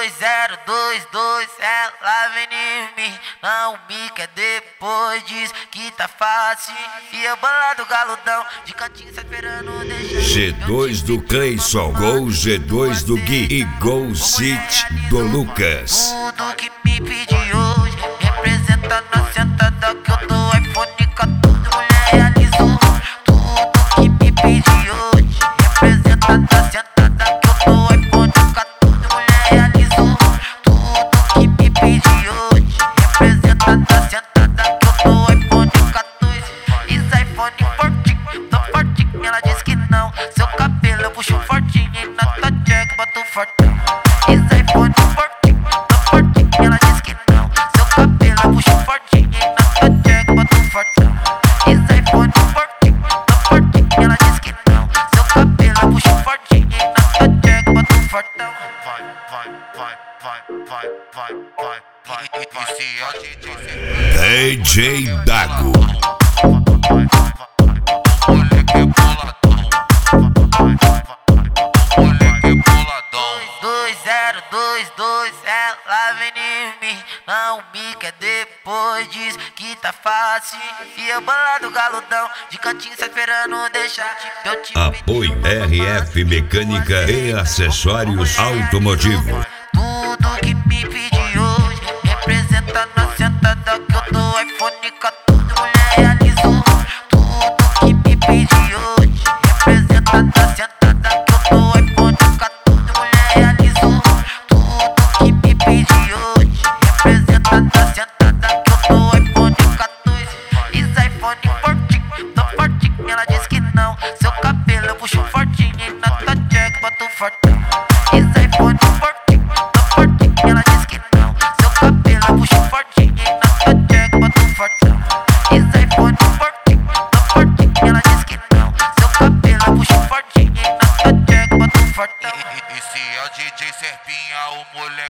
2022, ela vem em mim, não me quer depois diz que tá fácil. E eu bolado galudão, de cantinho só esperando deixar. G2 do Cleison, Gol G2 do Gui e Gol City do Lucas. Tudo que me pedi hoje, representa na sentada que eu tô iPhone 14, mulher realizou. Tudo que me pedi hoje, representa na sentada que eu tô iPhone 14, mulher realizou. Tudo que me pedi hoje, representa na sentada que eu tô iPhone 14. Isso iPhone fortinho, tô fortinho, ela diz que não. Seu cabelo eu puxo fortinho e na tua jack boto fortão. Isso iPhone fortinho, tô fortinho, ela diz que não. Seu cabelo eu puxo fortinho e na tua jack boto fortão. Isso iPhone fortinho, tô fortinho, ela diz que não. Seu cabelo eu puxo fortinho e na tua jack boto fortão. DJ Dago. 2022, ela vem em mim, não me quer depois diz que tá fácil. E eu bolado galudão, de cantinho só esperando deixar. Eu te Apoio RF Mecânica e Acessórios Automotivo. tudo que me pedi hoje, representa na sentada que eu tô iPhone 14, mulher realizou. Tudo que me pedi hoje, representa na sentada que eu tô iPhone 14, mulher realizou. Tudo que me pedi hoje, representa na sentada que eu tô iPhone 14. Isso iPhone fortinho, tô fortinho, ela diz que não. Seu cabelo eu puxo fortinho e na tua jack boto fortão. Isso iPhone fortinho, tô fortinho, ela diz que não. Seu cabelo eu puxo fortinho e na tua jack boto fortão. Isso iPhone fortinho, tô fortinho, ela diz que não. Seu cabelo eu puxo fortinho e na tua jack boto fortão. Esse é o DJ Serpinha, o moleque.